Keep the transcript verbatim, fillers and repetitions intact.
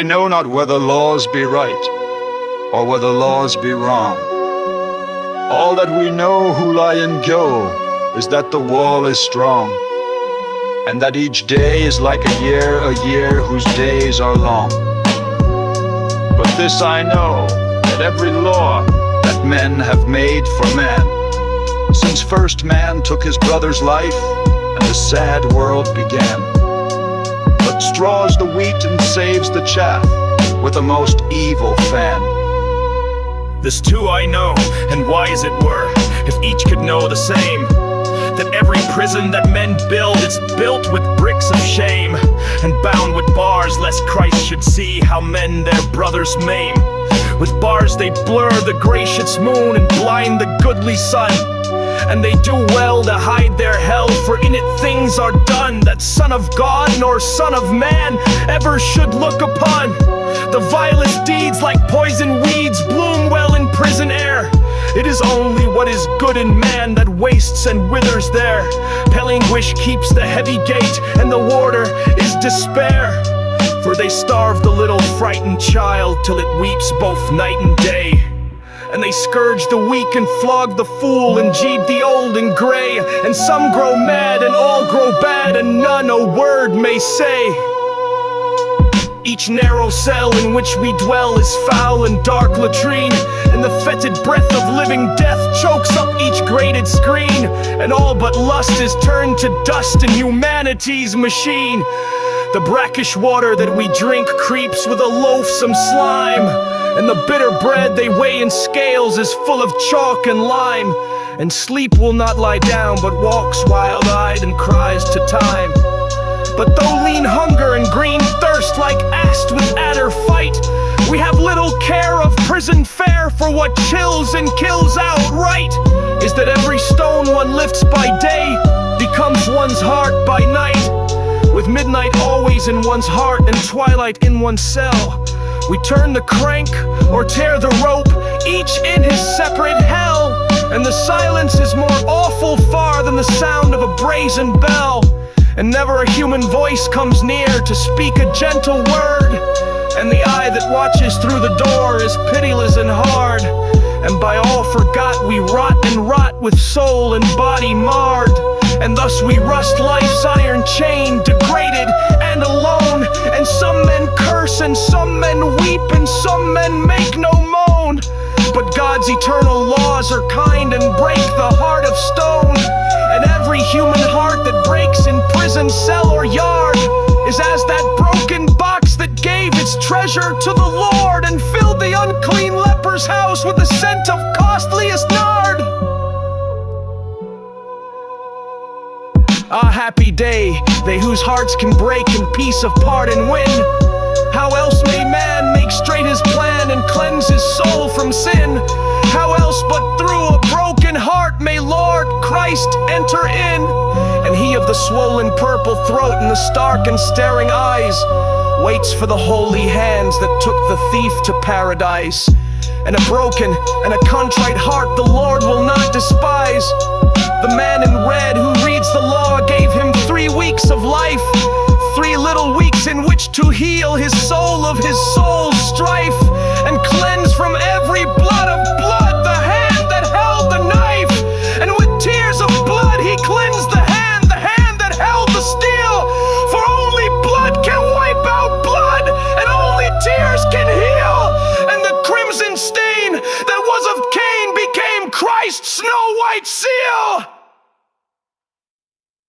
I know not whether laws be right, or whether laws be wrong. All that we know who lie in Go is that the wall is strong, and that each day is like a year, a year whose days are long. But this I know, that every law that men have made for man, since first man took his brother's life, and the sad world began, but straws the wheat and saves the chaff with a most evil fan. This too I know, and wise it were, if each could know the same, that every prison that men build is built with bricks of shame, and bound with bars lest Christ should see how men their brothers maim. With bars they blur the gracious moon and blind the goodly sun, and they do well to hide their hell, for in it things are done that son of God nor son of man ever should look upon. The vilest deeds like poison weeds bloom well in prison air. It is only what is good in man that wastes and withers there. Pelinguish keeps the heavy gate, and the warder is despair, for they starve the little frightened child till it weeps both night and day. And they scourge the weak and flog the fool and jeed the old and gray. And some grow mad and all grow bad, and none a word may say. Each narrow cell in which we dwell is foul and dark latrine, and the fetid breath of living death chokes up each grated screen, and all but lust is turned to dust in humanity's machine. The brackish water that we drink creeps with a loathsome slime, and the bitter bread they weigh in scales is full of chalk and lime. And sleep will not lie down, but walks wild-eyed and cries to time. But though lean hunger and green thirst like ast with adder fight, we have little care of prison fare, for what chills and kills outright is that every stone one lifts by day becomes one's heart by night. With midnight always in one's heart and twilight in one's cell, we turn the crank or tear the rope, each in his separate hell. And the silence is more awful far than the sound of a brazen bell, and never a human voice comes near to speak a gentle word. And the eye that watches through the door is pitiless and hard, and by all forgot we rot and rot with soul and body marred. And thus we rust life's iron chain, degraded and alone. And some men curse and some men weep and some men make no moan, but God's eternal laws are kind and break the heart of stone. And every human heart that breaks in prison cell or yard is as that broken box that gave its treasure to the Lord, and filled the unclean leper's house with the scent of costliest nard. Ah, happy day, they whose hearts can break and peace of pardon win. How else may man make straight his plan and cleanse his soul from sin? How else but through a broken heart may Lord Christ enter in? And he of the swollen purple throat and the stark and staring eyes waits for the holy hands that took the thief to paradise. And a broken and a contrite heart the Lord will not despise. The man in red who reads the law gave him three weeks of life, three little weeks in which to heal his soul of his soul's strife, and cleanse from every blood of blood the hand that held the knife. And with tears of blood he cleansed the hand, the hand that held the steel. For only blood can wipe out blood, and only tears can heal. And the crimson stain that was of Cain became Christ's snow white seal.